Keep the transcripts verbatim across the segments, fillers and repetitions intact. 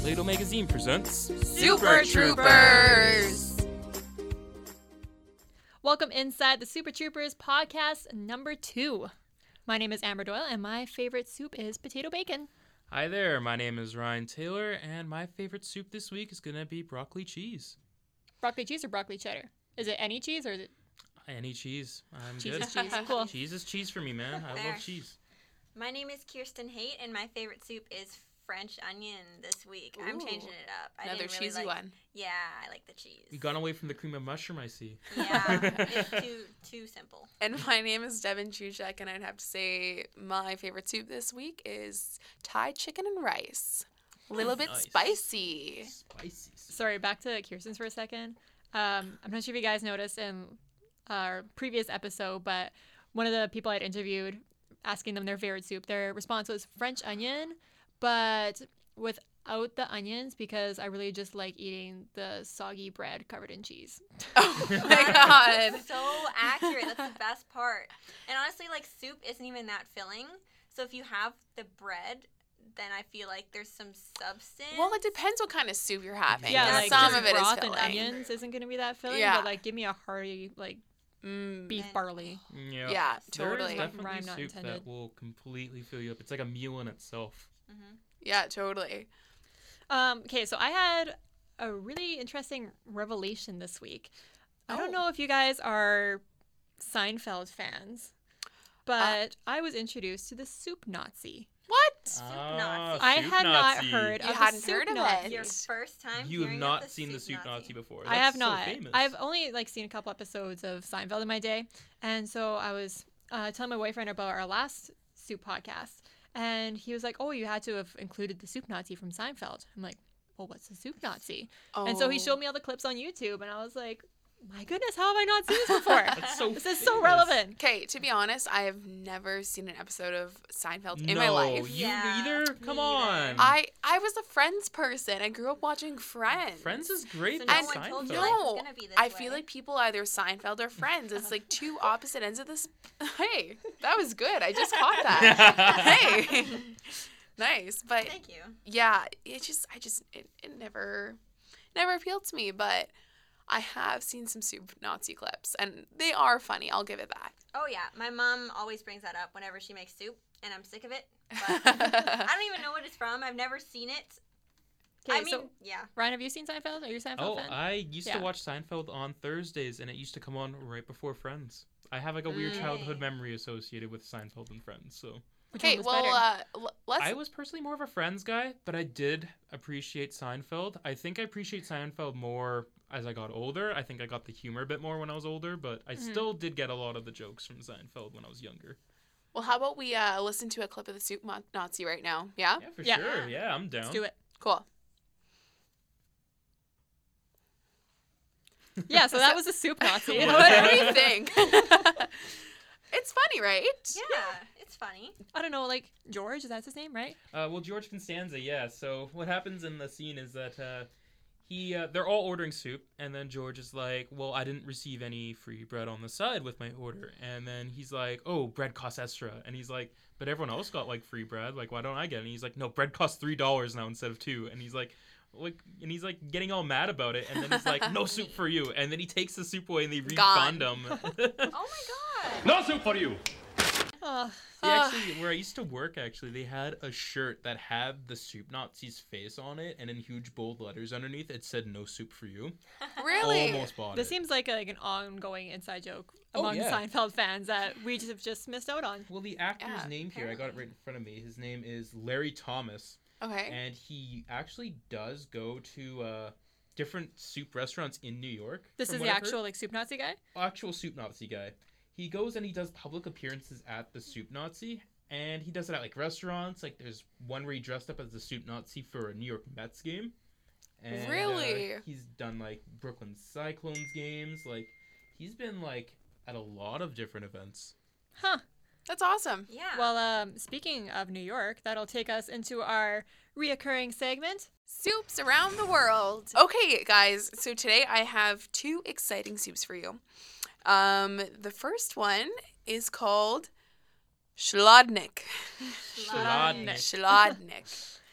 Potato Magazine presents Super Troopers! Welcome inside the Super Troopers podcast number two. My name is Amber Doyle, and my favorite soup is potato bacon. Hi there, my name is Ryan Taylor, and my favorite soup this week is going to be broccoli cheese. Broccoli cheese or broccoli cheddar? Is it any cheese or is it... Any cheese. I'm Cheese good. is cheese. Cool. Cheese is cheese for me, man. I Fair. love cheese. My name is Kirsten Haight, and my favorite soup is French onion this week. I'm Ooh. changing it up. I Another didn't really cheesy like, one. Yeah, I like the cheese. You gone away from the cream of mushroom, I see. Yeah, it's too too simple. And my name is Devin Chuchek, and I'd have to say my favorite soup this week is Thai chicken and rice. A little bit Nice. spicy. Spicy. Sorry, back to Kirsten's for a second. Um, I'm not sure if you guys noticed in our previous episode, but one of the people I'd interviewed, asking them their favorite soup, their response was French onion, but without the onions because I really just like eating the soggy bread covered in cheese. Oh my That god. is so accurate. That's the best part. And honestly, like, soup isn't even that filling. So if you have the bread, then I feel like there's some substance. Well, it depends what kind of soup you're having. Yeah, Yeah, like some just of it is broth filling. and onions isn't going to be that filling, Yeah. but like give me a hearty like Mm, beef And- barley. Yeah, Yeah, There is totally. definitely Rhyme not soup intended. that will completely fill you up. It's like a meal in itself. Mhm. yeah, totally. Um, okay, so I had a really interesting revelation this week. I don't Oh. know if you guys are Seinfeld fans, but I was introduced to the soup Nazi. What? Ah, I soup had not Nazi. heard You of hadn't the soup heard of it. Nazi. Your first time You have hearing not of the seen the soup soup Nazi before. I have That's not. So famous. I've only like seen a couple episodes of Seinfeld in my day, and so I was uh, telling my boyfriend about our last soup podcast, and he was like, "Oh, you had to have included the soup Nazi from Seinfeld." I'm like, "Well, what's the soup Nazi?" Oh. And so he showed me all the clips on YouTube, and I was like, "My goodness, how have I not seen this before? That's so this is so famous. relevant." Okay, to be honest, I have never seen an episode of Seinfeld in no, my life. you Yeah, neither? me Come either. on. I I was a Friends person. I grew up watching Friends. Friends is great, So but no And one told Seinfeld. you life was No, gonna be this I feel way. like people either Seinfeld or Friends. It's like two opposite ends of this. Hey, that was good. I just caught that. Hey, nice. But Thank you. yeah, it just, I just, it, it never, never appealed to me. But I have seen some soup Nazi clips, and they are funny. I'll give it that. Oh yeah, my mom always brings that up whenever she makes soup, and I'm sick of it. But I don't even know what it's from. I've never seen it. Okay, I mean, so yeah. Ryan, have you seen Seinfeld? Are you a Seinfeld Oh, fan? I used Yeah. to watch Seinfeld on Thursdays, and it used to come on right before Friends. I have like a weird Mm. childhood memory associated with Seinfeld and Friends. So Which one Okay, was well, better? uh, l- let's. I was personally more of a Friends guy, but I did appreciate Seinfeld. I think I appreciate Seinfeld more as I got older. I think I got the humor a bit more when I was older, but I Mhm. still did get a lot of the jokes from Seinfeld when I was younger. well, how about we uh, listen to a clip of the soup Mo- Nazi right now? Yeah. Yeah, for Yeah. sure. Yeah, I'm down. Let's do it. Cool. Yeah, so that was a soup Nazi. What? What do you think? It's funny, right? Yeah, it's funny. I don't know, like George, is that his name, right? Uh, well, George Constanza, yeah. So what happens in the scene is that uh, he, uh, they're all ordering soup, and then George is like, "Well, I didn't receive any free bread on the side with my order," and then he's like, "Oh, bread costs extra," and he's like, "But everyone else got like free bread. Like, why don't I get it?" And he's like, "No, bread costs three dollars now instead of two," and he's like. Like and he's like getting all mad about it, and then he's like, "No soup for you," and then he takes the soup away and they refund Gone. him. Oh my god. No soup for you. Oh, They Uh, actually, where I used to work, actually, they had a shirt that had the soup Nazi's face on it, and in huge bold letters underneath, it said "No soup for you." Really? Almost bought this it. seems like a, like an ongoing inside joke Oh, among yeah. Seinfeld fans that we just have just missed out on. Well, the actor's Yeah, name here, I got it right in front of me. His name is Larry Thomas, Okay. and he actually does go to uh, different soup restaurants in New York. This from is what the I've heard. actual like soup Nazi guy. actual soup Nazi guy. He goes and he does public appearances at the soup Nazi, and he does it at like restaurants. Like there's one where he dressed up as the soup Nazi for a New York Mets game. And, uh, Really? he's done like Brooklyn Cyclones games. Like he's been like at a lot of different events. Huh. That's awesome. Yeah. Well, um, speaking of New York, that'll take us into our reoccurring segment. Soups around the world. Okay, guys. So today I have two exciting soups for you. Um, the first one is called Schladnik. Schladnik. Schladnik.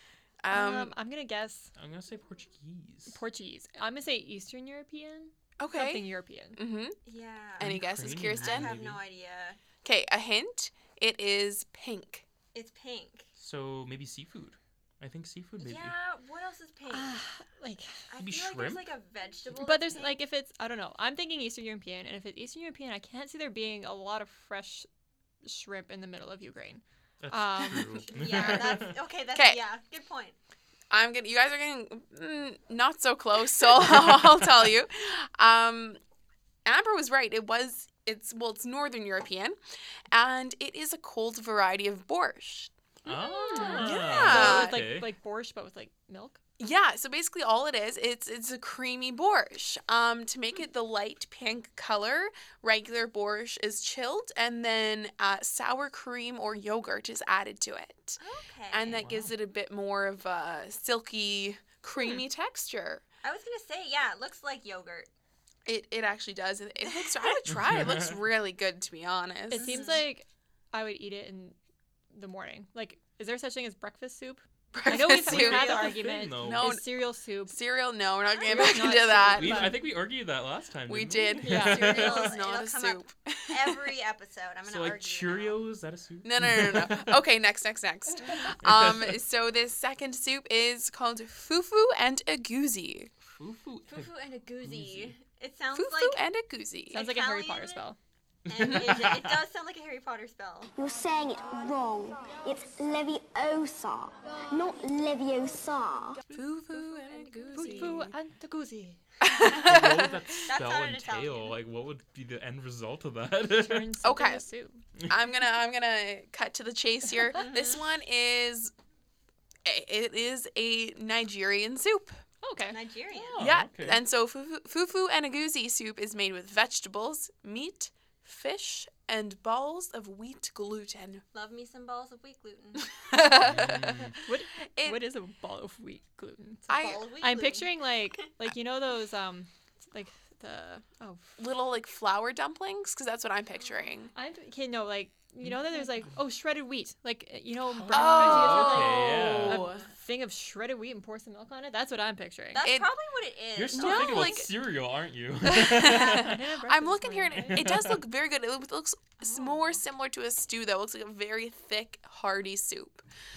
Um, Um, I'm gonna guess I'm gonna say Portuguese. Portuguese. I'm gonna say Eastern European. okay. Something European. Mm-hmm. Yeah. Any guesses, Ukrainian, I Kirsten? have maybe. no idea. Okay, a hint. It is pink. It's pink. So maybe seafood. I think seafood maybe. Yeah. What else is pink? Ah, like, I maybe feel like there's shrimp? like a vegetable. but that's there's like pink. if it's I don't know. I'm thinking Eastern European, and if it's Eastern European, I can't see there being a lot of fresh shrimp in the middle of Ukraine. That's Um, true. Yeah. That's okay. That's 'Kay. yeah. Good point. I'm gonna. You guys are getting mm, not so close, so I'll tell you. Um, Amber was right. It was. It's well. It's Northern European, and it is a cold variety of borscht. Ah, Yeah. So it's okay. like like borscht, but with like milk. Yeah, so basically all it is, it's it's a creamy borscht. Um, to make it the light pink color, regular borscht is chilled, and then uh, sour cream or yogurt is added to it, Okay. and that Wow. gives it a bit more of a silky, creamy texture. I was gonna say yeah. It looks like yogurt. It it actually does. It, it looks. I would try. It looks really good, to be honest. It seems like I would eat it in the morning. Like, is there such thing as breakfast soup? I know we've, Breakfast we've soup. had the That's a argument. thing, though. No, Is cereal soup? cereal. No, we're not getting Not back into soup. that. We, but- I think we argued that last time. We didn't did. Yeah. Cereal It'll- is not a it'll come up. soup. Every episode, I'm gonna So like argue now. Cheerios, is that a soup? No, no, no, no, no. Okay, next, next, next. Um, so this second soup is called fufu and aguzi. Fufu. Fufu and a Goozy. goozy. It sounds Fufu like and aguzi. Sounds like a Harry Italian? Potter spell. and is it, it does sound like a Harry Potter spell. You're saying it wrong. It's Leviosa, not Leviosa. Fufu and aguzi. Fufu and taguzi. What would that spell sounded entail? Italian. Like, what would be the end result of that? Turn something Okay. to soup. I'm gonna I'm gonna cut to the chase here. This one is it is a Nigerian soup. Okay. Nigerian. Oh, yeah, okay. and so fufu, fufu and aguzi soup is made with vegetables, meat, fish, and balls of wheat gluten. Love me some balls of wheat gluten. Mm. What It- what is a ball of wheat gluten? I Ball of wheat I'm gluten. picturing like like you know those um like the oh little like flour dumplings because that's what I'm picturing. I'm okay no like you know that there's like oh shredded wheat like you know breakfast, Oh, you okay, get, yeah. like, a thing of shredded wheat and pour some milk on it. That's what I'm picturing. That's It- probably what it is. You're still No, thinking like- about cereal, aren't you? I'm looking here and it, it does look very good. It looks- looks s- more similar to a stew though. It looks like a very thick, hearty soup.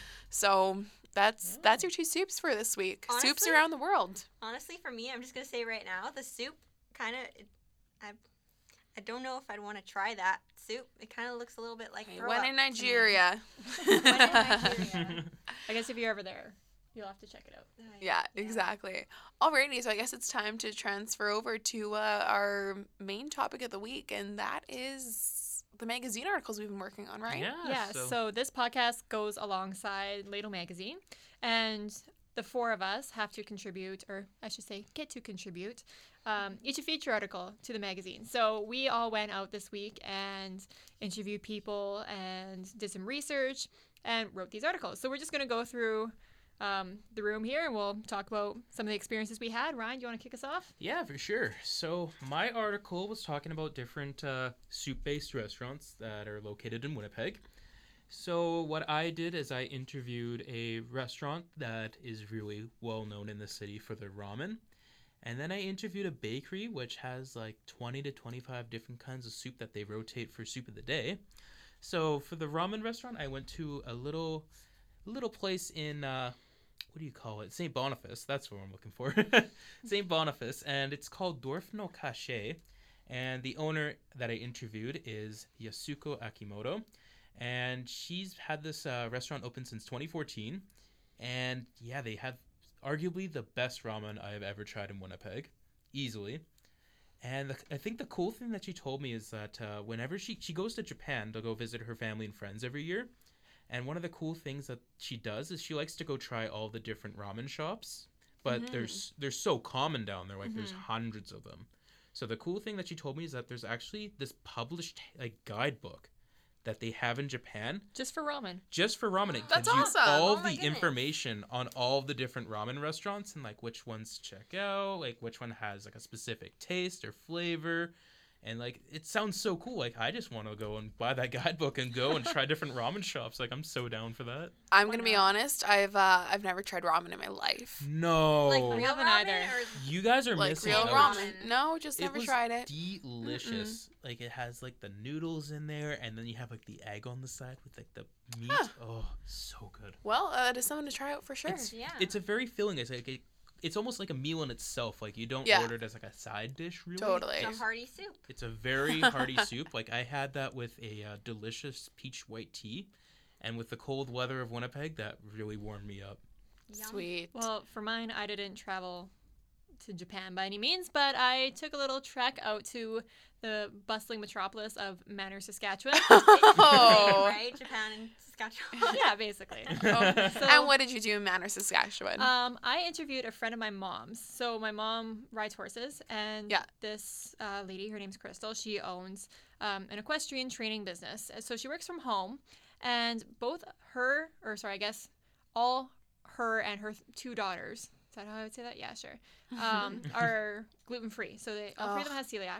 So that's that's your two soups for this week. soups Honestly- around the world. Honestly, for me, I'm just gonna say right now, the soup kind of, I, I don't know if I'd want to try that soup. It kind of looks a little bit like throw When up in to me. Nigeria. When in Nigeria. I guess if you're ever there, you'll have to check it out. Uh, Yeah, exactly. Alrighty, so I guess it's time to transfer over to uh, our main topic of the week, and that is the magazine articles we've been working on, right? Yeah. Yeah, so. so this podcast goes alongside Ladle Magazine, and the four of us have to contribute, or I should say, get to contribute, um, each a feature article to the magazine. So we all went out this week and interviewed people and did some research and wrote these articles. So we're just going to go through um, the room here and we'll talk about some of the experiences we had. Ryan, do you want to kick us off? Yeah, for sure. So my article was talking about different uh, soup-based restaurants that are located in Winnipeg. So what I did is I interviewed a restaurant that is really well known in the city for their ramen. And then I interviewed a bakery which has like twenty to twenty-five different kinds of soup that they rotate for soup of the day. So for the ramen restaurant, I went to a little little place in uh, what do you call it? Saint Boniface. That's what I'm looking for. Saint Boniface, and it's called Dorf no Cache. And the owner that I interviewed is Yasuko Akimoto, and she's had this uh, restaurant open since twenty fourteen. And yeah, they have arguably the best ramen I have ever tried in Winnipeg, easily. And the, I think the cool thing that she told me is that uh, whenever she she goes to Japan to go visit her family and friends every year. And one of the cool things that she does is she likes to go try all the different ramen shops, but Mhm. there's they're so common down there, like there's Mhm. hundreds of them. So the cool thing that she told me is that there's actually this published like guidebook that they have in Japan Just for ramen. just for ramen. It That's gives you awesome. all Oh my the goodness. information on all the different ramen restaurants and like which ones to check out, like which one has like a specific taste or flavor. And like it sounds so cool. Like I just want to go and buy that guidebook and go and try different ramen shops. Like I'm so down for that. I'm Why gonna be not? honest. I've uh, I've never tried ramen in my life. No. Like real haven't ramen either. or You guys are Like missing real out. ramen. ramen. No, just It never was tried it. delicious. Like it has like the noodles in there, and then you have like the egg on the side with like the meat. Huh. Oh, so good. Well, uh, it is something to try out for sure. It's, Yeah. it's a very filling. It's like a, it's almost like a meal in itself. Like you don't Yeah. order it as like a side dish, really. Totally. a It's, hearty soup. it's a very hearty soup. Like I had that with a uh, delicious peach white tea, and with the cold weather of Winnipeg, that really warmed me up. Yum. Sweet. Well, for mine, I didn't travel to Japan by any means, but I took a little trek out to the bustling metropolis of Manor, Saskatchewan. Oh. Right? Japan and Saskatchewan. Yeah, basically. Oh. So- And what did you do in Manor, Saskatchewan? Um, I interviewed a friend of my mom's. So my mom rides horses, and Yeah. this uh, lady, her name's Crystal. She owns um, an equestrian training business. So she works from home, and both her, or sorry, I guess all her and her th- two daughters. Is that how I would say that? Yeah, sure. Um, are gluten free. So they all three of them have celiac.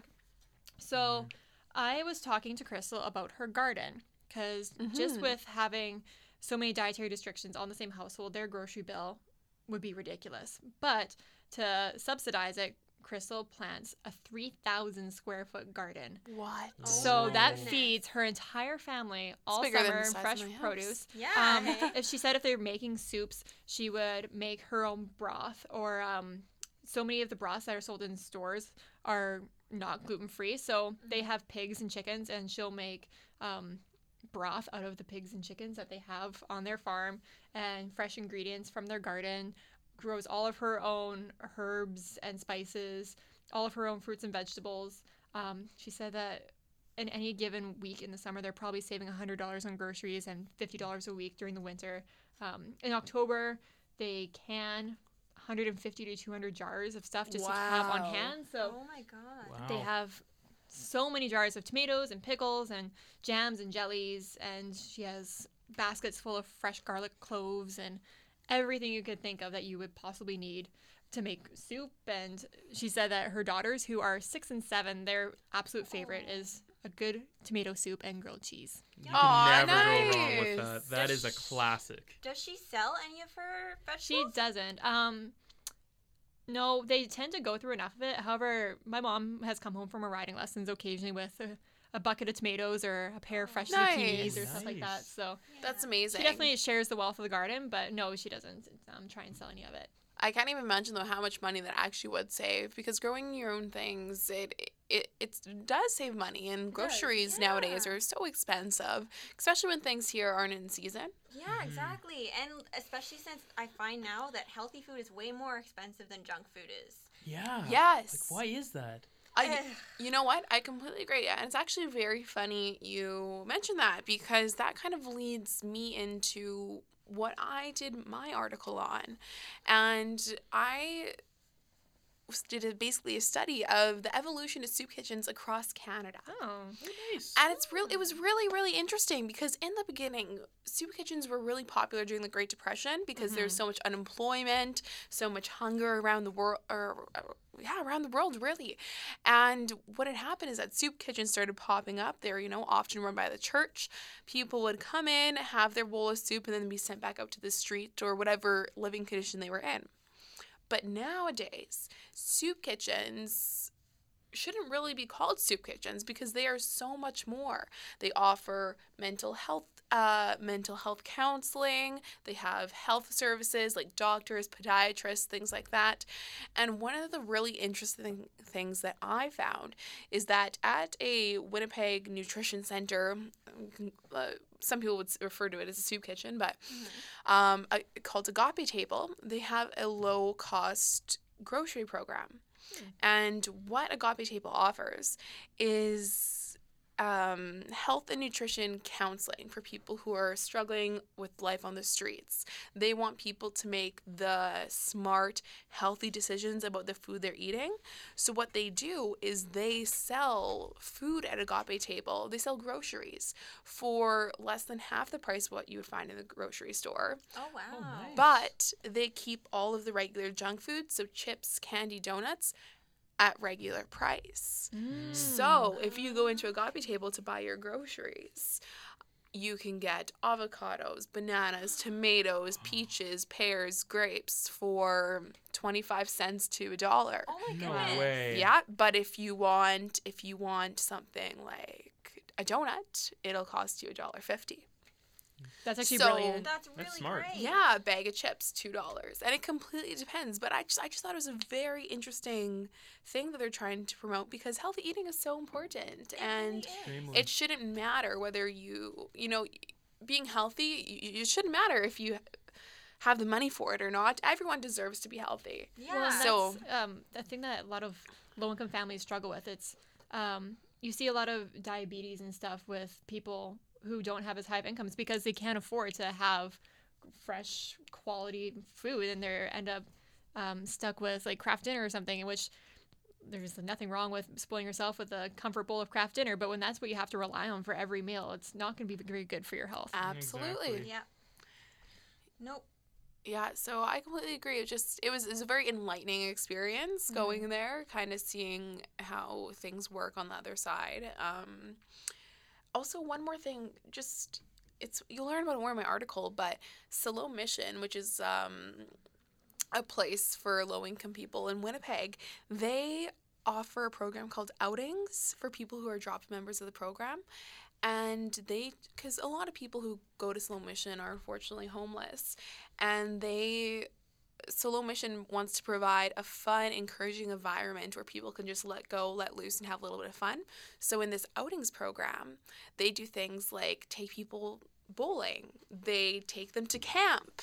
So I was talking to Crystal about her garden because just Mhm. with having so many dietary restrictions on the same household, their grocery bill would be ridiculous. But to subsidize it, Crystal plants a three thousand square foot garden. what? Oh so my that goodness. feeds her entire family all bigger than summer the in size fresh of my house. produce. Yeah. Um, if she said if they were making soups, she would make her own broth. Or um, so many of the broths that are sold in stores are not gluten free. So they have pigs and chickens, and she'll make um, broth out of the pigs and chickens that they have on their farm and fresh ingredients from their garden. Grows all of her own herbs and spices, all of her own fruits and vegetables. Um, she said that in any given week in the summer, they're probably saving one hundred dollars on groceries and fifty dollars a week during the winter. Um, in October, they can one hundred fifty to two hundred jars of stuff just to have on Wow. hand. So Oh my god. Wow. they have so many jars of tomatoes and pickles and jams and jellies, and she has baskets full of fresh garlic cloves and everything you could think of that you would possibly need to make soup. And she said that her daughters, who are six and seven, their absolute favorite is a good tomato soup and grilled cheese. You Aw, can never go wrong with nice. that. That is a classic. Does she sell any of her She vegetables? doesn't. Um, no, they tend to go through enough of it. However, my mom has come home from her riding lessons occasionally with a, a bucket of tomatoes or a pair of fresh zucchinis or Nice. stuff like that. Nice. So That's amazing. she definitely shares the wealth of the garden, but no, she doesn't um, try and sell any of it. I can't even imagine though how much money that actually would save, because growing your own things, it it it does save money, and groceries nowadays yeah. are so expensive, especially when things here aren't in season. Yeah, exactly. And especially since I find now that healthy food is way more expensive than junk food is. Yeah. Yes. Like, why is that? I, you know what? I completely agree. And it's actually very funny you mentioned that, because that kind of leads me into what I did my article on. And I did a, basically a study of the evolution of soup kitchens across Canada. Oh, Nice. And it's real. It was really, really interesting, because in the beginning, soup kitchens were really popular during the Great Depression, because there's so much unemployment, so much hunger around the world, or uh, yeah, around the world, really. And what had happened is that soup kitchens started popping up. They were, you know, often run by the church. People would come in, have their bowl of soup, and then be sent back out to the street or whatever living condition they were in. But nowadays, soup kitchens shouldn't really be called soup kitchens, because they are so much more. They offer mental health uh, mental health counseling. They have health services like doctors, podiatrists, things like that. And one of the really interesting things that I found is that at a Winnipeg nutrition center, uh, some people would refer to it as a soup kitchen, but um, a, called Agape Table, they have a low-cost grocery program. And what Agape Table offers is um, health and nutrition counseling for people who are struggling with life on the streets. They want people to make the smart, healthy decisions about the food they're eating. So what they do is they sell food at Agape Table. They sell groceries for less than half the price of what you would find in the grocery store. Oh wow. Oh, nice. But they keep all of the regular junk food, so chips, candy, donuts, at regular price. Mm. So if you go into Agape Table to buy your groceries, you can get avocados, bananas, tomatoes, peaches, pears, grapes for twenty-five cents to a dollar. Oh my No goodness. way. Yeah, but if you want if you want something like a donut, it'll cost you a dollar fifty. That's actually So- brilliant. That's really That's smart. great. Yeah, a bag of chips, two dollars, and it completely depends. But I just I just thought it was a very interesting thing that they're trying to promote because healthy eating is so important, It and really is. Extremely. it shouldn't matter whether you you know being healthy. You, it shouldn't matter if you have the money for it or not. Everyone deserves to be healthy. Yeah. Well, and So- that's um, the thing that a lot of low-income families struggle with. It's um, you see a lot of diabetes and stuff with people who don't have as high of incomes because they can't afford to have fresh quality food, and they end up um, stuck with like Kraft Dinner or something, in which there's nothing wrong with spoiling yourself with a comfort bowl of Kraft Dinner, but when that's what you have to rely on for every meal, it's not going to be very good for your health. Absolutely. Exactly. Yeah. Nope. Yeah, so I completely agree. It just it was it was a very enlightening experience going there, kind of seeing how things work on the other side. Um, also, one more thing, just it's you'll learn about it more in my article, but Slow Mission, which is um, a place for low income people in Winnipeg, they offer a program called Outings for people who are dropped members of the program. And they, because a lot of people who go to Slow Mission are unfortunately homeless, and they, Slow Mission wants to provide a fun, encouraging environment where people can just let go, let loose, and have a little bit of fun. So in this outings program, they do things like take people bowling. They take them to camp.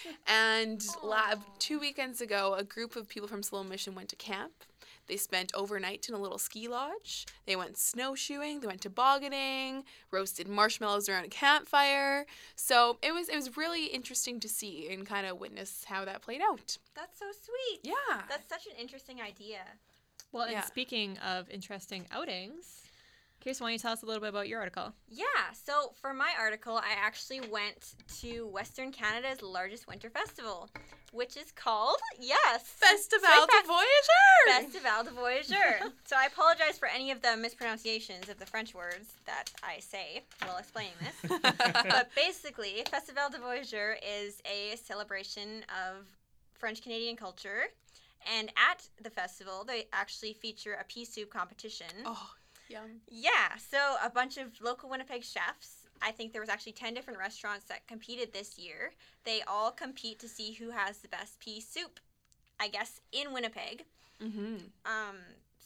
And lab, two weekends ago, a group of people from Slow Mission went to camp. They spent overnight in a little ski lodge. They went snowshoeing. They went tobogganing, roasted marshmallows around a campfire. So it was it was really interesting to see and kind of witness how that played out. That's so sweet. Yeah. That's such an interesting idea. Well, and Yeah. speaking of interesting outings, Kirsten, why don't you tell us a little bit about your article? Yeah, so for my article, I actually went to Western Canada's largest winter festival, which is called, yes, Festival Spring de Fe- Voyageurs. Festival de Voyageurs. So I apologize for any of the mispronunciations of the French words that I say while explaining this. But basically, Festival de Voyageurs is a celebration of French-Canadian culture. And at the festival, they actually feature a pea soup competition. Oh, yum. Yeah, so a bunch of local Winnipeg chefs. I think there was actually ten different restaurants that competed this year. They all compete to see who has the best pea soup, I guess, in Winnipeg. Mm-hmm. Um,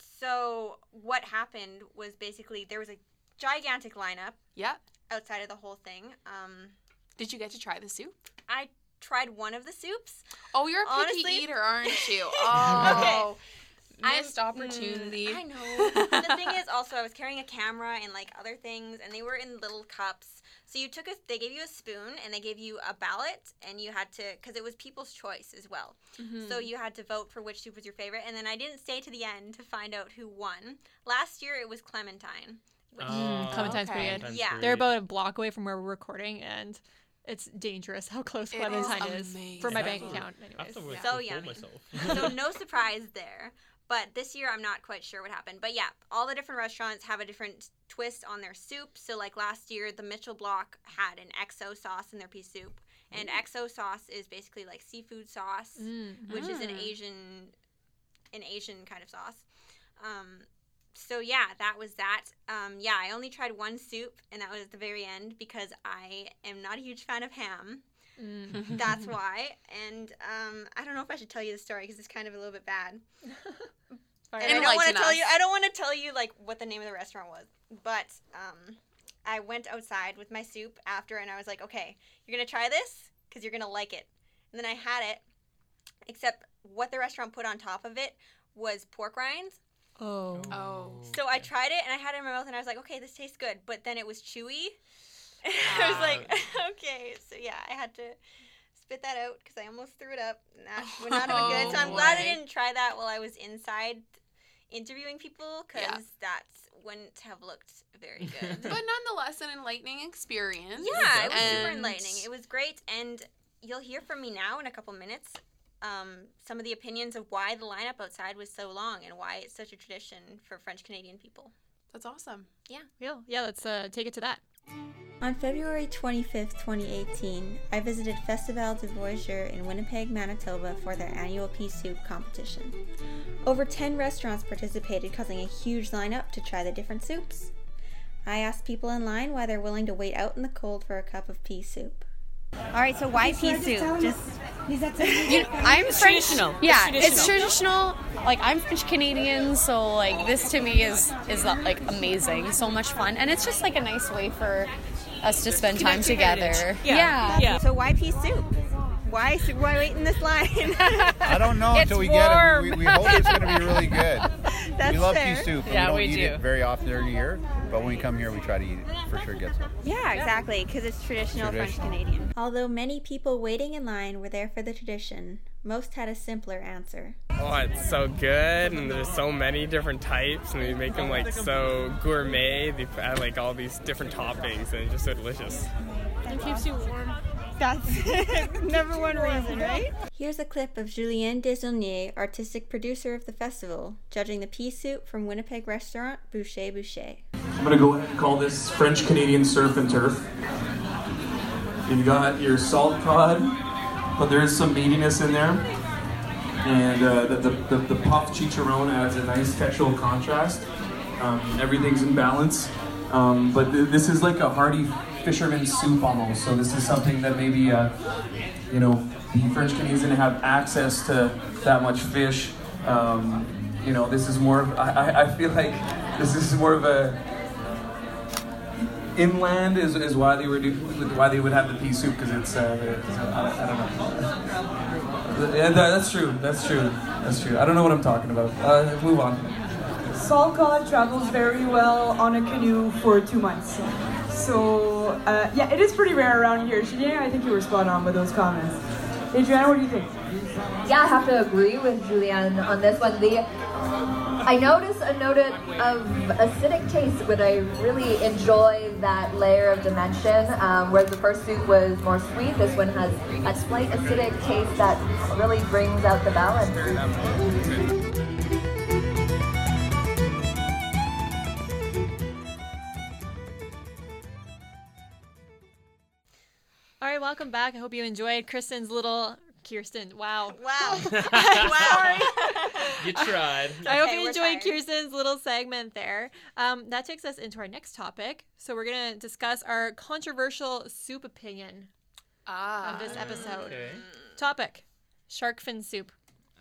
so what happened was basically there was a gigantic lineup Yep. outside of the whole thing. Um, Did you get to try the soup? I tried one of the soups. Oh, you're a picky Honestly- eater, aren't you? Oh. I'm- Missed opportunity. Mm, I know. The thing is, also, I was carrying a camera and like other things, and they were in little cups. So you took a, they gave you a spoon, and they gave you a ballot, and you had to, because it was people's choice as well. Mhm. So you had to vote for which soup was your favorite, and then I didn't stay to the end to find out who won. Last year it was Clementine. Which, Mm, Clementine's pretty okay. good. Clementine's Yeah. great. They're about a block away from where we're recording, and it's dangerous how close It Clementine is is for my bank amazing. account. I Anyways. have to wait So to yummy. myself. so no surprise there. But this year, I'm not quite sure what happened. But yeah, all the different restaurants have a different twist on their soup. So like last year, the Mitchell Block had an X O sauce in their pea soup. And X O sauce is basically like seafood sauce, Mm. which is an Mm. Asian, an Asian kind of sauce. Um, so yeah, that was that. Um, yeah, I only tried one soup, and that was at the very end because I am not a huge fan of ham. Mm. That's why. And um, I don't know if I should tell you the story because it's kind of a little bit bad. Fire And I away. don't want to Enlighten tell us. you. I don't want to tell you like what the name of the restaurant was. But um, I went outside with my soup after, and I was like, "Okay, you're gonna try this because you're gonna like it." And then I had it, except what the restaurant put on top of it was pork rinds. Oh. Oh. So I tried it, and I had it in my mouth, and I was like, "Okay, this tastes good." But then it was chewy. I was like, "Okay." So yeah, I had to spit that out because I almost threw it up. And that would not have been good. So I'm Oh, glad I boy. didn't try that while I was inside interviewing people because Yeah. that wouldn't have looked very good. But nonetheless, an enlightening experience. yeah, it was super And- enlightening. It was great, and you'll hear from me now in a couple minutes um, some of the opinions of why the lineup outside was so long and why it's such a tradition for French Canadian people. That's awesome. Yeah, yeah. Let's uh, take it to that. On February twenty-fifth, twenty eighteen, I visited Festival de Voyageur in Winnipeg, Manitoba for their annual pea soup competition. Over ten restaurants participated, causing a huge lineup to try the different soups. I asked people in line why they're willing to wait out in the cold for a cup of pea soup. All right, so why pea soup? Just You know, I'm French. Traditional. Yeah, It's it's traditional. Like, I'm French Canadian, so like this to me is is like amazing, so much fun, and it's just like a nice way for us to spend time together. Yeah. Yeah. Yeah. So why pea soup? Why why wait in this line? I don't know It's until we warm. get it. We, we hope it's going to be really good. That's we love fair. pea soup. But Yeah, we don't we eat do. it very often every year, but when we come here, we try to eat it. For sure, get some. Yeah, exactly, because it's traditional French Traditional. Canadian. Although many people waiting in line were there for the tradition, most had a simpler answer. Oh, it's so good, and there's so many different types, and they make them like so gourmet. They add like all these different toppings, and it's just so delicious. It keeps you warm. That's number one reason, right? Here's a clip of Julien Desaulniers, artistic producer of the festival, judging the pea soup from Winnipeg restaurant Boucher Boucher. I'm gonna go ahead and call this French Canadian surf and turf. You've got your salt cod, but there is some meatiness in there. And uh, the, the, the, the puffed chicharron adds a nice textural contrast. Um, everything's in balance. Um, but th- this is like a hearty fisherman's soup almost. So this is something that maybe, uh, you know, the French Canadians didn't have access to that much fish. Um, you know, this is more of, I, I- I feel like this is more of a, inland is, is why they were do, why they would have the pea soup, because it's, uh, it's uh, I, I don't know. Yeah, that- that's true. That's true. That's true. I don't know what I'm talking about. Uh, move on. Salt cod travels very well on a canoe for two months. So, uh, yeah, it is pretty rare around here. Julien, I think you were spot on with those comments. Adriana, what do you think? Yeah, I have to agree with Julianne on this one. The I noticed a note of acidic taste, but I really enjoy that layer of dimension. Um, whereas the first soup was more sweet, this one has a slight acidic taste that really brings out the balance. All right, welcome back. I hope you enjoyed Kristen's little Kirsten. Wow. Wow. Wow. You tried. I hope Okay, you we're enjoyed tired. Kirsten's little segment there. Um, that takes us into our next topic. So we're going to discuss our controversial soup opinion Ah. of this episode. Okay. Topic: shark fin soup.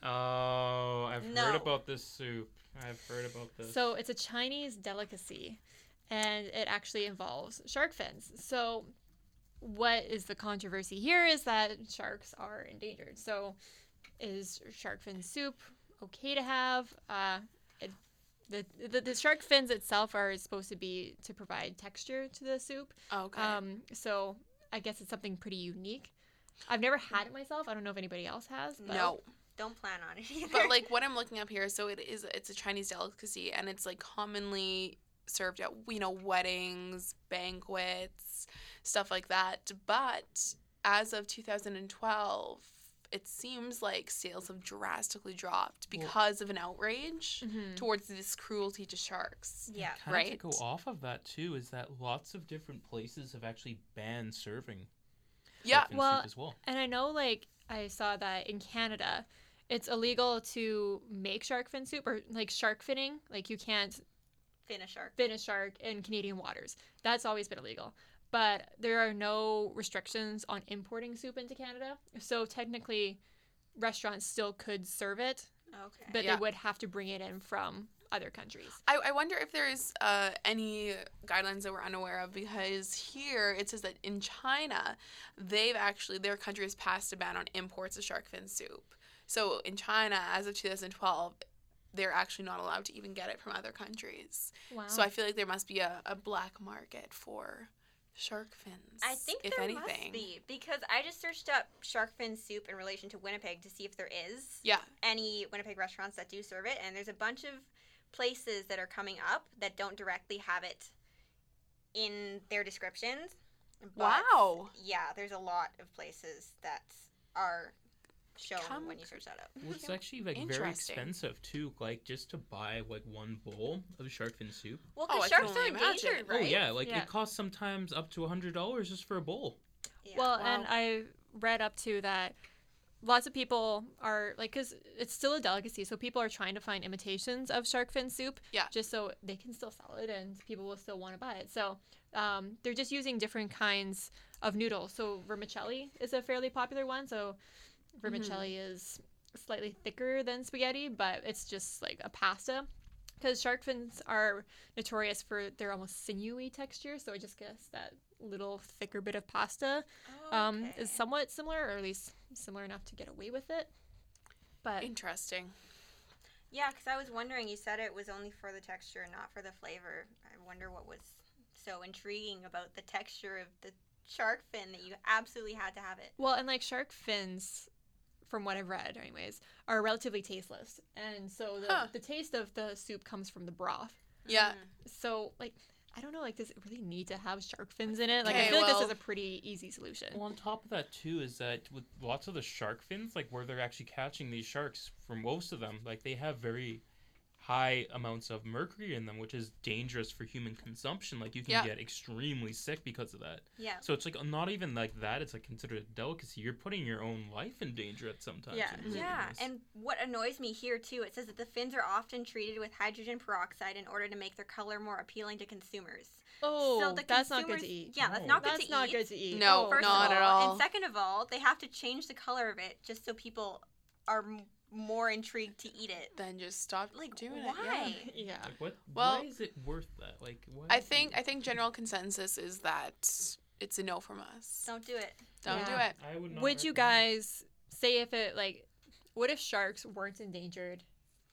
Oh, I've No. heard about this soup. I've heard about this. So it's a Chinese delicacy, and it actually involves shark fins. So what is the controversy here is that sharks are endangered. So is shark fin soup okay to have? Uh, it, the, the the shark fins itself are supposed to be to provide texture to the soup. Okay. Um, so I guess it's something pretty unique. I've never had it myself. I don't know if anybody else has. But no. Don't plan on it either. But like what I'm looking up here, so it is it's a Chinese delicacy, and it's like commonly served at, you know, weddings, banquets, stuff like that. But as of two thousand twelve, it seems like sales have drastically dropped because of an outrage Mhm. towards this cruelty to sharks. Yeah. Kind Right. of to go off of that too is that lots of different places have actually banned serving Yeah. shark fin Well, soup as well. And I know, like, I saw that in Canada, it's illegal to make shark fin soup or like shark finning. Like, you can't Fin a shark. fin a shark in Canadian waters. That's always been illegal. But there are no restrictions on importing soup into Canada. So technically, restaurants still could serve it, Okay. but Yeah. they would have to bring it in from other countries. I, I wonder if there's uh, any guidelines that we're unaware of, because here it says that in China, they've actually, their country has passed a ban on imports of shark fin soup. So in China, as of two thousand twelve, they're actually not allowed to even get it from other countries. Wow. So I feel like there must be a, a black market for shark fins. I think if there anything. must be, because I just searched up shark fin soup in relation to Winnipeg to see if there is Yeah. any Winnipeg restaurants that do serve it, and there's a bunch of places that are coming up that don't directly have it in their descriptions. But Wow. yeah, there's a lot of places that are shown Come- when you search that up. Well, it's actually like very Interesting. expensive too. Like just to buy like one bowl of shark fin soup. Well, Oh, because I can sharks are only imagine. endangered, right? Oh yeah, like Yeah. it costs sometimes up to a hundred dollars just for a bowl. Yeah. Well, Wow. and I read up to that lots of people are like, because it's still a delicacy, so people are trying to find imitations of shark fin soup, Yeah. just so they can still sell it and people will still want to buy it. So um, they're just using different kinds of noodles. So vermicelli is a fairly popular one. So vermicelli is slightly thicker than spaghetti, but it's just like a pasta. Because shark fins are notorious for their almost sinewy texture, so I just guess that little thicker bit of pasta um, Okay. is somewhat similar, or at least similar enough to get away with it. But Interesting. Yeah, because I was wondering, you said it was only for the texture, not for the flavor. I wonder what was so intriguing about the texture of the shark fin that you absolutely had to have it. well, and like shark fins, from what I've read, anyways, are relatively tasteless, and so the, Huh. the taste of the soup comes from the broth. Yeah. So like, I don't know, like, does it really need to have shark fins in it? Like, I Okay, feel like this well- is a pretty easy solution. Well, on top of that too is that with lots of the shark fins, like where they're actually catching these sharks, for most of them, like they have very high amounts of mercury in them, which is dangerous for human consumption. Like you can Yeah. get extremely sick because of that. Yeah. So it's like not even like that. It's like considered a delicacy. You're putting your own life in danger at some times. Yeah. when you're Yeah, doing this. and what annoys me here too, it says that the fins are often treated with hydrogen peroxide in order to make their color more appealing to consumers. Oh, so the that's not good to consumers- eat. Yeah, that's No. not good That's to not eat. good to eat. No, Oh, First not of at all, all. and second of all, they have to change the color of it just so people are m- more intrigued to eat it. Then just stop Like, doing why? it. Yeah. Yeah. Like what? Well- why is it worth that? Like why I is it think I worth think general consensus is that it's a no from us. Don't do it. Don't Yeah. do it. I would not Would you recommend it. guys say if it, like, what if sharks weren't endangered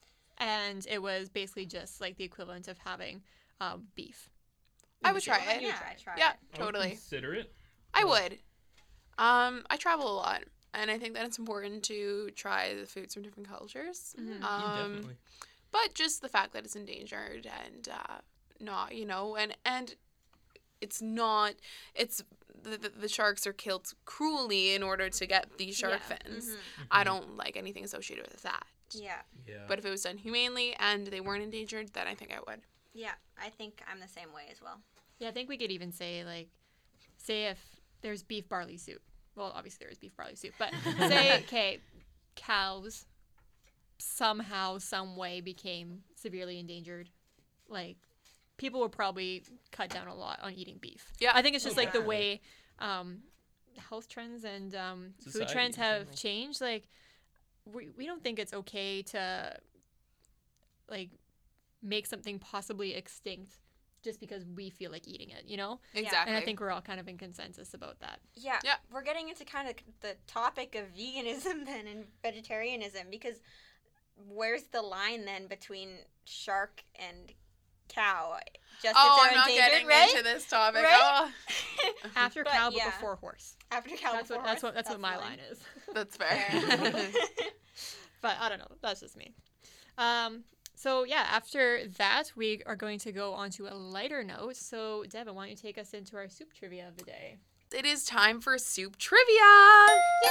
and it was basically just like the equivalent of having um, beef? I would try it. Yeah, try Yeah, it. I would totally. consider it. I would. Um, I travel a lot, and I think that it's important to try the foods from different cultures. Mhm. Yeah, Um, definitely. but just the fact that it's endangered and uh, not, you know, and and it's not. It's the, the, the sharks are killed cruelly in order to get these shark Yeah. fins. Mhm. I don't like anything associated with that. Yeah. Yeah. But if it was done humanely and they weren't endangered, then I think I would. Yeah, I think I'm the same way as well. Yeah, I think we could even say, like, say if there's beef barley soup. Well, obviously there is beef barley soup, but say, okay, cows somehow, some way became severely endangered. Like, people would probably cut down a lot on eating beef. Yeah. I think it's just like the Yeah. way um, health trends and um, food Society trends in have general. changed. Like, we, we don't think it's okay to, like, make something possibly extinct just because we feel like eating it, you know? Exactly. And I think we're all kind of in consensus about that. Yeah. Yeah. We're getting into kind of the topic of veganism then and vegetarianism because where's the line then between shark and cow? Just oh, if I'm they're not endangered, getting right? into this topic. Right? Oh, After But, cow, but yeah. before horse. After cow That's before what that's horse, what that's, what the my line is. that's fair. Fair. But I don't know. That's just me. Um. So yeah, after that, we are going to go on to a lighter note. So Devin, why don't you take us into our soup trivia of the day? It is time for soup trivia.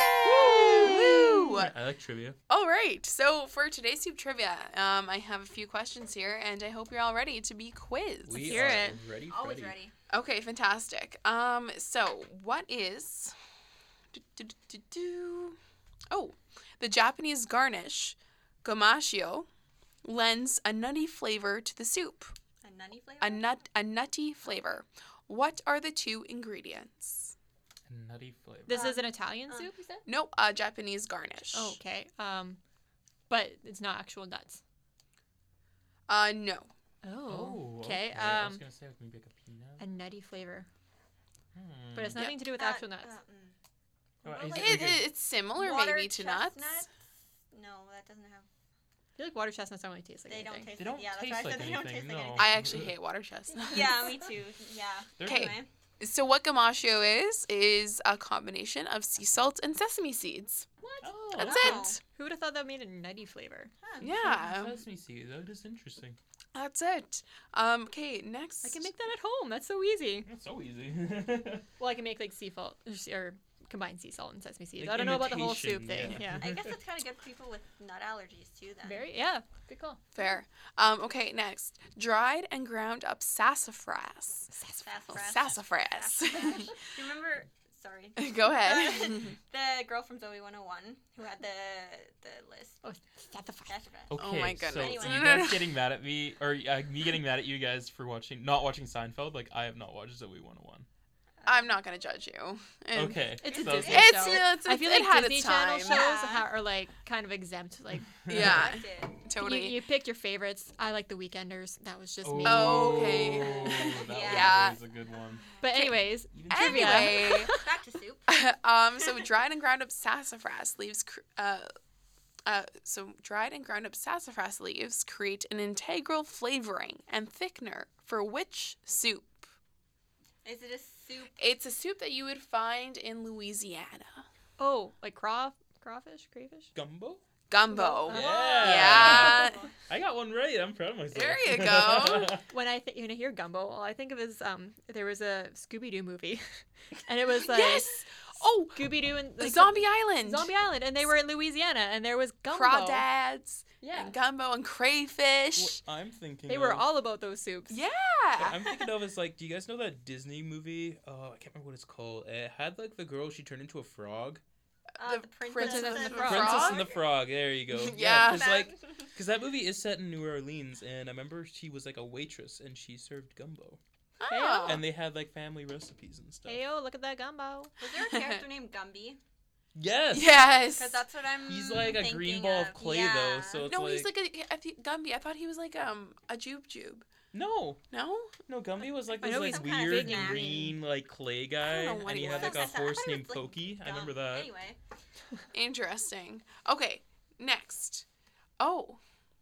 Yay! Woo! I like trivia. All right. So for today's soup trivia, um, I have a few questions here, and I hope you're all ready to be quizzed. We hear are it. ready. Always Freddy. ready. Okay, fantastic. Um, so what is? do, do, do, do, do. Oh, the Japanese garnish, gomashio, lends a nutty flavor to the soup. A nutty flavor? A nut, a nutty flavor. What are the two ingredients? A nutty flavor. This Um, is an Italian uh, soup, you said? Nope, a Japanese garnish. Oh, okay. Um, but it's not actual nuts. Uh, no. Oh. Okay. I was Um, gonna say like maybe like a peanut. a nutty flavor, Hmm. but it's Yeah. nothing to do with Uh, actual nuts. uh, mm. Oh, What is about, it like, It, it, it's similar water maybe to nuts. chestnuts? No, that doesn't have. I feel like water chestnuts don't really taste like They anything. don't taste. They don't like, yeah, that's taste why I like said they don't anything, taste like no. anything. I actually hate water chestnuts. Yeah, me too. Yeah. They're- Okay. Anyway. So what gomashio is is a combination of sea salt and sesame seeds. Oh, That's wow. it. Who would have thought that made a nutty flavor? Huh. Yeah, Sesame seed. That is interesting. that's it. Um, okay, next. I can make that at home. That's so easy. That's so easy. Well, I can make like sea salt or combined sea salt and sesame seeds. Like I don't know about the whole soup imitation, thing. yeah. Yeah. I guess that's kind of good for people with nut allergies too. Then. Very yeah. Good call. Fair. Um, okay, next. Dried and ground up sassafras. Sassafras. Sassafras. Do you remember? Sorry. Go ahead. Uh, the girl from Zoe one oh one who had the the list. Oh, sassafras. Okay, Oh my so goodness. you guys getting mad at me, or uh, me getting mad at you guys for watching, not watching Seinfeld? Like, I have not watched Zoe one oh one. I'm not gonna judge you. And Okay. It's a so- Disney It's, show. it's, I feel it like had Disney its Channel time. shows Yeah. ha- are like kind of exempt. Like Yeah, Did. totally. you, you picked your favorites. I like the Weekenders. That was just me. Oh, okay. That Yeah. was always a good one. But anyways, Even trivia. Anyway, Back to soup. um, so dried and ground up sassafras leaves, cr- uh, uh, so dried and ground up sassafras leaves create an integral flavoring and thickener for which soup? Is it a soup? It's a soup that you would find in Louisiana. Oh, like craw, crawfish, crayfish. Gumbo? Gumbo. Yeah. Yeah. I got one right. I'm proud of myself. There you go. When I think when I hear gumbo, all I think of is um there was a Scooby Doo movie, and it was like Yes. Oh, Scooby Doo and like, Zombie Island. Zombie Island, and they were in Louisiana, and there was gumbo. Crawdads. Yeah. And gumbo and crayfish. What I'm thinking They were of- all about those soups. Yeah. What I'm thinking of is like, do you guys know that Disney movie? Oh, I can't remember what it's called. It had like the girl, she turned into a frog. Uh, The the, Princess, Princess and and the the Frog. Frog. Princess and the Frog. There you go. Yeah. Because like, because that movie is set in New Orleans, and I remember she was like a waitress, and she served gumbo, Oh. and they had like family recipes and stuff. Heyo, look at that gumbo. Was there a character named Gumby? Yes. Yes. Because that's what I'm. He's like a green thinking ball of of. clay Yeah. though, so it's No, like he's like a I think Gumby. I thought he was like um a jube jube. no, No? no. Gumby was like I this know like he's some kind of weird big man. green like clay guy, know what and he he had like was. a I thought horse it was, named like, Pokey. I remember dumb. that. Anyway. Interesting. Okay, next. Oh.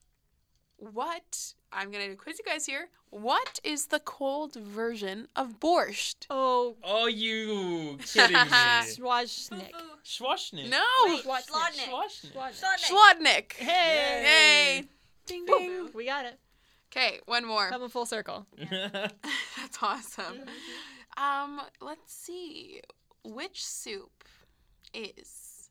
What? I'm going to quiz you guys here. What is the cold version of borscht? Oh, Oh, you kidding me? Schwaznick. Foo-foo. Schwashnik. No. Wait, Schwarzenegger. Schlodnick. Schwashnik. Schwaznick. Schlodnick. Hey. Yay. Ding ding. We got it. Okay, one more. Coming full circle. That's awesome. Um, let's see. Which soup is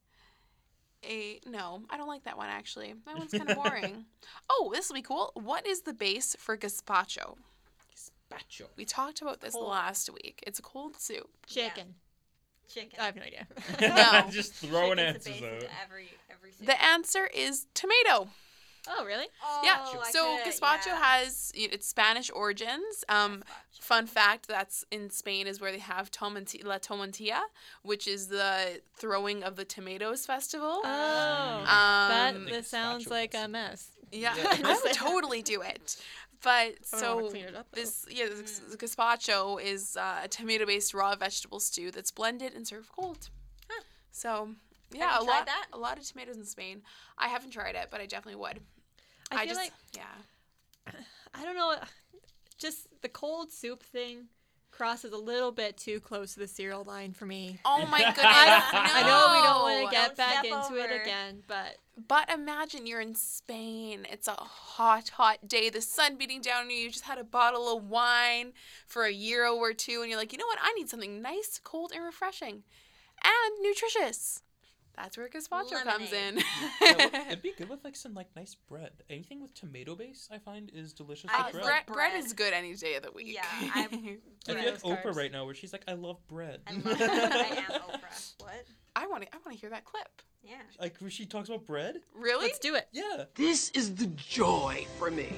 a no? I don't like that one actually. That one's kind of boring. Oh, this will be cool. What is the base for gazpacho? Gazpacho. We talked about this Cold. last week. It's a cold soup. Chicken. Chicken. I have no idea. No. Just throwing Chicken's the answers base of out. Every, every soup. The answer is tomato. Oh, really? Oh, Yeah. I So coulda- gazpacho yeah. has it's Spanish origins. Um, Gazpacho. fun fact: that's in Spain is where they have tomanti- la tomatilla, which is the throwing of the tomatoes festival. Oh. Um, that The this sounds gazpacho like a festival. mess. Yeah, Yeah. I would totally do it. But I don't wanna so clean it up, though. this yeah, this gazpacho is uh, a tomato-based raw vegetable stew that's blended and served cold. Huh. So yeah, Have a you tried lot that? a lot of tomatoes in Spain. I haven't tried it, but I definitely would. I feel just like yeah. I don't know, just the cold soup thing crosses a little bit too close to the cereal line for me. Oh my goodness! I know we don't want no. to get Don't back step into it over. again, but But imagine you're in Spain. It's a hot, hot day. The sun beating down on you. You just had a bottle of wine for a euro or two, and you're like, you know what? I need something nice, cold, and refreshing, and nutritious. That's where gazpacho comes in. Yeah, well, it'd be good with like some like nice bread. Anything with tomato base, I find, is delicious I with just bread. like bread, bread bread. is good any day of the week. Yeah, I- I feel Yeah, like those Oprah carbs. right now, where she's like, "I love bread." I love it. I am Oprah. What? I want to. I want to hear that clip. Yeah. Like where she talks about bread. Really? let's do it. Yeah. This is the joy for me.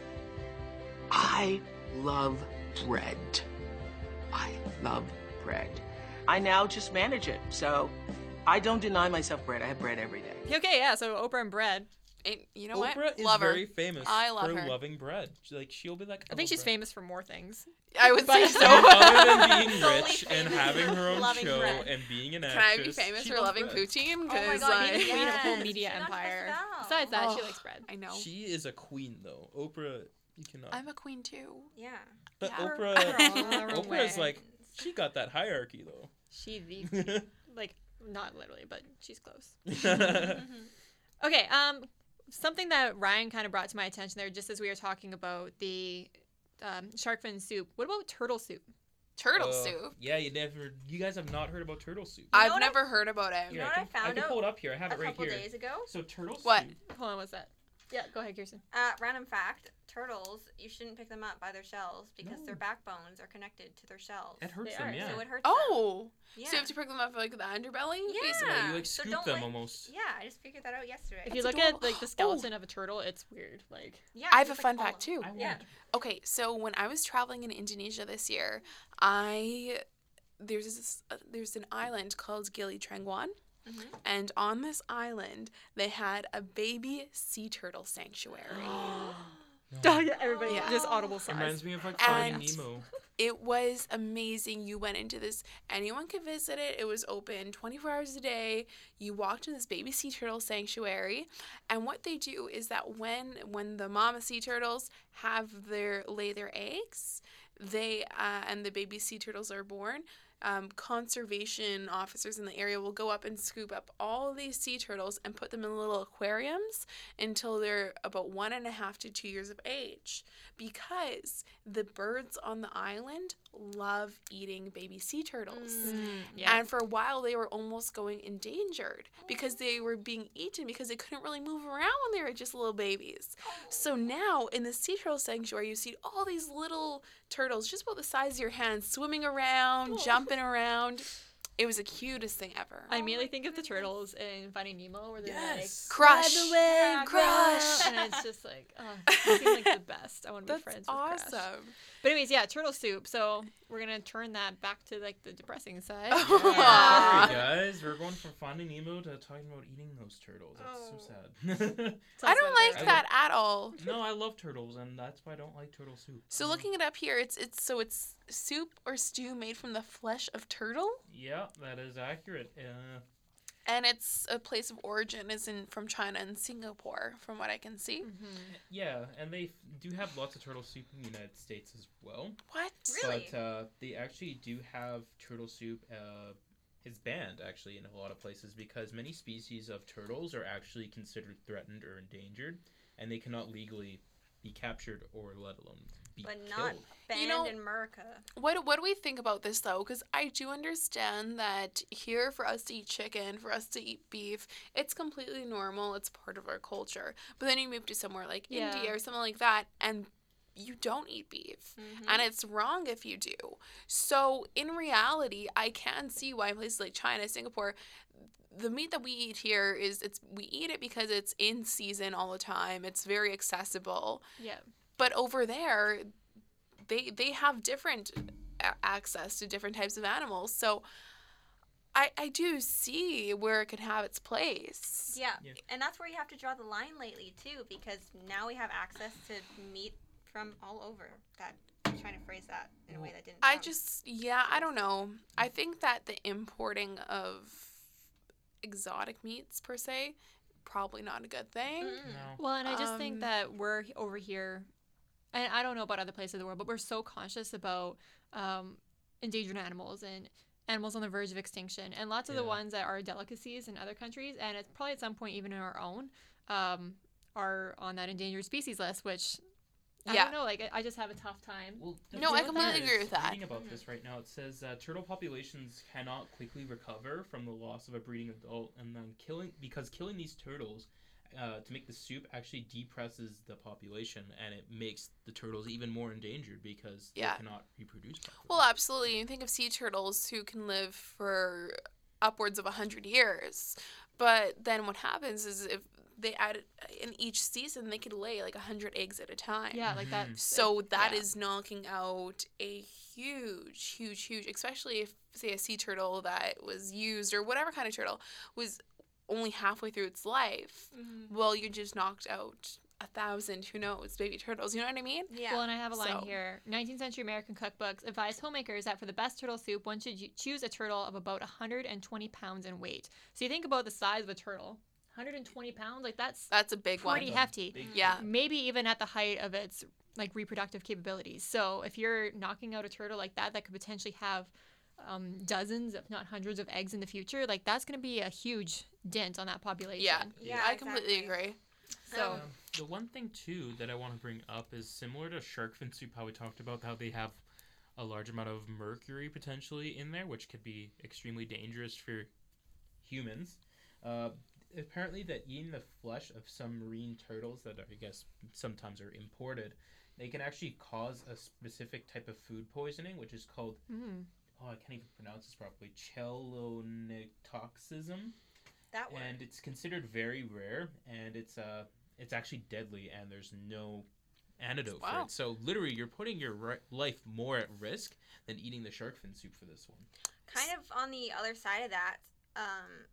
I love bread. I love bread. I now just manage it, so I don't deny myself bread. I have bread every day. Okay, yeah, so Oprah and bread. And you know what? Oprah is love her. very famous I love for her. loving bread. She- Like she'll be like, I think love she's bread." famous for more things. I would say But- so. I mean, other than being Solely rich and famous having for her own loving show bread. and being an Can actress. I be famous she for loves loving bread. poutine? Oh my Because God, Being like, the queen of a whole Yes, media she knocked us empire. down. Besides that, she Oh. likes bread. I know. She is a queen, though. Oprah, you cannot. I'm a queen too. Yeah. but yeah. Oprah, Her own Oprah is way. like, she got that hierarchy, though. She the like not literally, but she's close. Okay, um, something that Ryan kind of brought to my attention there, just as we were talking about the um, shark fin soup. What about turtle soup? Turtle Uh, soup. Yeah, you never. You guys have not heard about turtle soup. I've what never heard about it. You know what I can, I found can out pull it up here. I have a it right couple here. days ago? So turtle What? soup. Hold on, what's that? Yeah, go ahead, Kirsten. Uh, random fact: turtles, you shouldn't pick them up by their shells because No. their backbones are connected to their shells. It hurts They them, are, yeah. So it hurts Oh. them. Yeah. So you have to pick them up like the underbelly? Yeah. Basically. Yeah, you like So scoop don't them let- almost. Yeah, I just figured that out yesterday. If you That's look at adorable. like the skeleton of a turtle, it's weird. Like yeah, I have a just, fun like, all fact of them. too. I Yeah. want- Okay, so when I was traveling in Indonesia this year, I there's this uh, there's an island called Gili Trengguan, Mhm. and on this island they had a baby sea turtle sanctuary. Oh, yeah, everybody Yeah. just audible It sighs. reminds me of like Finding And- Nemo. It was amazing. You went into this, anyone could visit it. It was open twenty-four hours a day. You walked in this baby sea turtle sanctuary, and what they do is that when when the mama sea turtles have their lay their eggs, they uh, and the baby sea turtles are born. Um, conservation officers in the area will go up and scoop up all of these sea turtles and put them in little aquariums until they're about one and a half to two years of age, because the birds on the island love eating baby sea turtles. Mm, yeah. And for a while, they were almost going endangered because they were being eaten because they couldn't really move around when they were just little babies. So now in the sea turtle sanctuary, you see all these little turtles, just about the size of your hand, swimming around, jumping around. It was the cutest thing ever. I immediately think of the turtles in Finding Nemo, where they're Yes. like Crush. "Grab the wing, Crush." and it's just like, oh, they seem like the best. I want to be That's friends with Crush. awesome. But anyways, yeah, turtle soup. So we're gonna turn that back to like the depressing side. Yeah, sorry guys, we're going from Finding Nemo to talking about eating those turtles. That's so sad. I don't like I that at all. No, I love turtles, and that's why I don't like turtle soup. So looking it up here, it's it's so it's soup or stew made from the flesh of turtle, Yeah, that is accurate. Uh, and it's a place of origin is in from China and Singapore, from what I can see. Mm-hmm. yeah, and they f- do have lots of turtle soup in the United States as well. What? Really? But uh, they actually do have turtle soup. Uh, is banned actually in a lot of places because many species of turtles are actually considered threatened or endangered, and they cannot legally be captured or let alone be But killed. not banned You know- in America. What what do we think about this though? Because I do understand that here for us to eat chicken, for us to eat beef, it's completely normal. It's part of our culture. But then you move to somewhere like Yeah. India or something like that, and you don't eat beef, Mhm. and it's wrong if you do. So in reality, I can see why in places like China, Singapore, the meat that we eat here is it's we eat it because it's in season all the time. It's very accessible. Yeah. But over there, they they have different a- access to different types of animals. So I I do see where it could have its place. Yeah. Yeah. And that's where you have to draw the line lately too, because now we have access to meat from all over. That I'm trying to phrase that in a way that didn't. I sound- just yeah, I don't know. I think that the importing of exotic meats per se probably not a good thing. Mm. No. Well, and I just Um, think that we're h- over here, and I don't know about other places of the world, but we're so conscious about um, endangered animals and animals on the verge of extinction, and lots of the Yeah. ones that are delicacies in other countries, and it's probably at some point even in our own, um, are on that endangered species list, which I Yeah. don't know, like I- I just have a tough time. Well, the No, I thing completely is, agree with that. Reading about this right now, it says uh, turtle populations cannot quickly recover from the loss of a breeding adult, and then killing because killing these turtles uh, to make the soup actually depresses the population, and it makes the turtles even more endangered because Yeah. they cannot reproduce properly. Well, absolutely. You think of sea turtles who can live for upwards of one hundred years. But then what happens is if they add in each season, they could lay like one hundred eggs at a time. Yeah, like that. So that yeah. is knocking out a huge, huge, huge, especially if, say, a sea turtle that was used or whatever kind of turtle was only halfway through its life. Mm-hmm. Well, you just knocked out a thousand, who knows, baby turtles. You know what I mean? Yeah. Well, and I have a line So- here. nineteenth century American cookbooks advise homemakers that for the best turtle soup, one should u- choose a turtle of about one hundred twenty pounds in weight. So you think about the size of a turtle. one hundred twenty pounds, like that's That's a big pretty one. hefty. Big Yeah. Maybe even at the height of its like reproductive capabilities. So if you're knocking out a turtle like that, that could potentially have um, dozens, if not hundreds, of eggs in the future. Like that's going to be a huge dent on that population. Yeah, Yeah, I completely exactly. agree. So Um, the one thing too that I want to bring up is similar to shark fin soup, how we talked about how they have a large amount of mercury potentially in there, which could be extremely dangerous for humans. Uh, apparently that eating the flesh of some marine turtles that are, I guess sometimes are imported, they can actually cause a specific type of food poisoning, which is called, Mm. oh, I can't even pronounce this properly, chelonotoxism. That word. And it's considered very rare, and it's uh, it's actually deadly, and there's no antidote for Wow. it. So literally, you're putting your ri- life more at risk than eating the shark fin soup for this one. Kind of on the other side of that, um,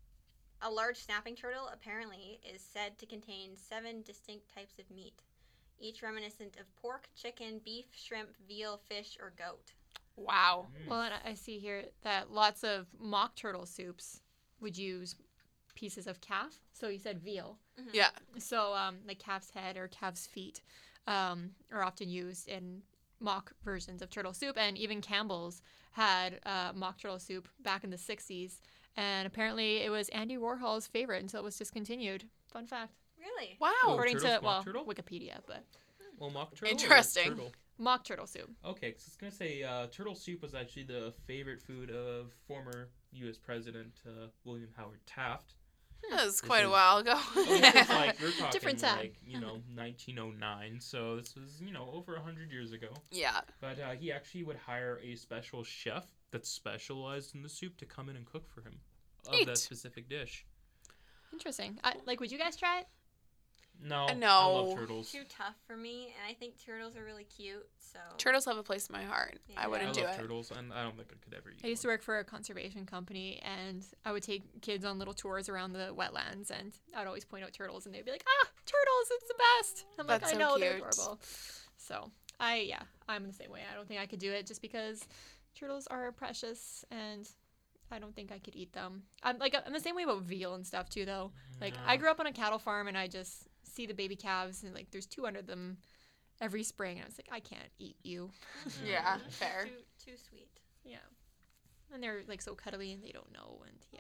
a large snapping turtle apparently is said to contain seven distinct types of meat, each reminiscent of pork, chicken, beef, shrimp, veal, fish, or goat. Wow. Well, and I see here that lots of mock turtle soups would use pieces of calf. So you said veal. Mhm. Yeah. So um, like calf's head or calf's feet um, are often used in mock versions of turtle soup. And even Campbell's had uh, mock turtle soup back in the sixties. And apparently it was Andy Warhol's favorite until it was discontinued. Fun fact. Really? Wow. Oh, According turtles, to, well, mock turtle? Wikipedia, but Well, mock turtle. or Interesting. turtle? mock turtle soup. Okay, 'cause I was gonna say uh, turtle soup was actually the favorite food of former U S President uh, William Howard Taft. That was This quite a is- while ago. Oh, this is like we're talking Different time. like you know nineteen oh nine, so this was you know over a hundred years ago. Yeah. But uh, he actually would hire a special chef that specialized in the soup to come in and cook for him of Neat. that specific dish. Interesting. I, like, would you guys try it? No, Uh, no. I love turtles. Too tough for me, and I think turtles are really cute, so... Turtles have a place in my heart. Yeah. I I wouldn't do love it. turtles, and I don't think I could ever eat. I used to work for a conservation company, and I would take kids on little tours around the wetlands, and I'd always point out turtles, and they'd be like, "Ah, turtles! It's the best!" I'm like, That's "I so know, they're cute. adorable." So I, yeah, I'm the same way. I don't think I could do it just because turtles are precious, and I don't think I could eat them. I'm like I'm the same way about veal and stuff too, though. Like I grew up on a cattle farm, and I just see the baby calves, and like there's two hundred of them every spring, and I was like, I can't eat you. Yeah, fair. Too, too sweet. Yeah. And they're like so cuddly and they don't know, and yeah.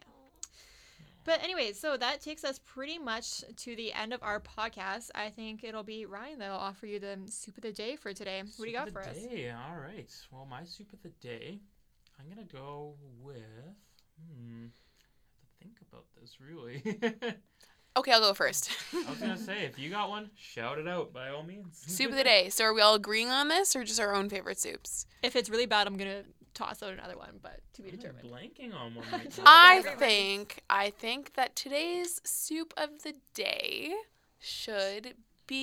But anyways, so that takes us pretty much to the end of our podcast. I think it'll be Ryan that'll offer you the soup of the day for today. What do you got Soup for of us? the day. All right. Well, my soup of the day, I'm gonna go with. Hmm. I have to think about this really. Okay, I'll go first. I was gonna say, if you got one, shout it out by all means. Soup of the day. So are we all agreeing on this, or just our own favorite soups? If it's really bad, I'm gonna toss out another one, but to be I'm determined. blanking on one right now. I think I think that today's soup of the day should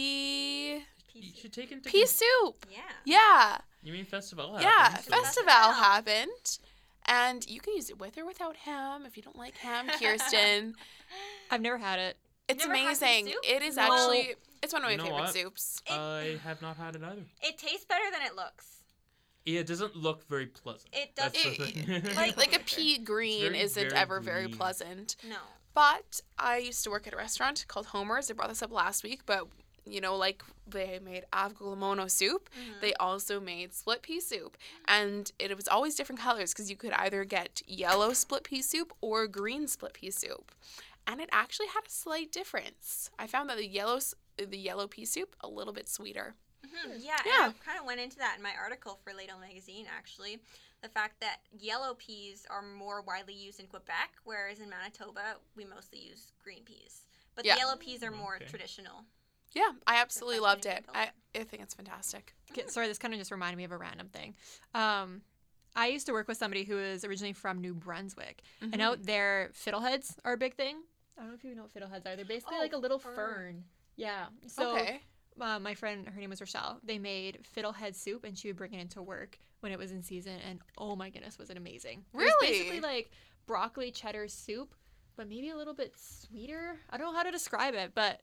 be You should take into pea soup. Yeah. Yeah. You mean festival? Yeah, happened, so- festival happened. And you can use it with or without ham if you don't like ham, Kirsten. I've never had it. It's Never had pea amazing. soup? It is No. actually it's one of my You know favorite what? soups. I have not had it either. It tastes better than it looks. Yeah, it doesn't look very pleasant. It does- That's the It- thing. like- Like a pea green very, isn't very ever very green. pleasant. No. But I used to work at a restaurant called Homer's. I brought this up last week, but you know, like they made avgolemono soup, Mhm. they also made split pea soup. And it was always different colors because you could either get yellow split pea soup or green split pea soup. And it actually had a slight difference. I found that the yellow s- the yellow pea soup a little bit sweeter. Mhm. Yeah, Yeah. and I kind of went into that in my article for Ladle Magazine, actually. The fact that yellow peas are more widely used in Quebec, whereas in Manitoba, we mostly use green peas. But Yeah. the yellow peas are more Okay. traditional. Yeah, I absolutely loved Refreshing it. I, I think it's fantastic. Okay, sorry, this kind of just reminded me of a random thing. Um, I used to work with somebody who is originally from New Brunswick, and Mhm. out there, fiddleheads are a big thing. I don't know if you know what fiddleheads are. They're basically Oh, like a little fern. fern. Yeah. So Okay. uh, my friend, her name was Rochelle. They made fiddlehead soup, and she would bring it into work when it was in season. And oh my goodness, was it amazing! It was Really? basically like broccoli cheddar soup, but maybe a little bit sweeter. I don't know how to describe it, but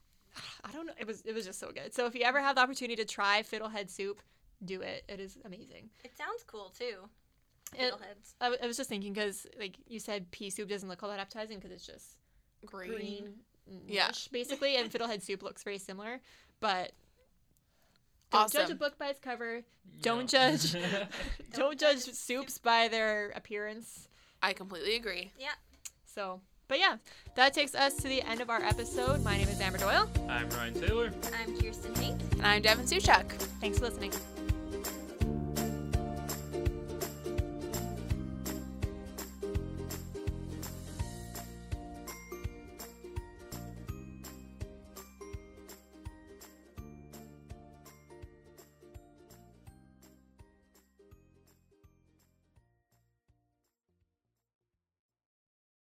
I don't know. It was it was just so good. So if you ever have the opportunity to try fiddlehead soup, do it. It is amazing. It sounds cool, too. It- Fiddleheads. I, w- I was just thinking because like you said, pea soup doesn't look all that appetizing because it's just Green. green, Yeah. mush, basically, and fiddlehead soup looks very similar. But don't judge a Awesome. book by its cover. Don't No. judge. don't judge judge soups by their appearance. I completely agree. Yeah. So, but yeah, that takes us to the end of our episode. My name is Amber Doyle. I'm Ryan Taylor. I'm Kirsten Haight. And I'm Devin Suchuk. Thanks for listening.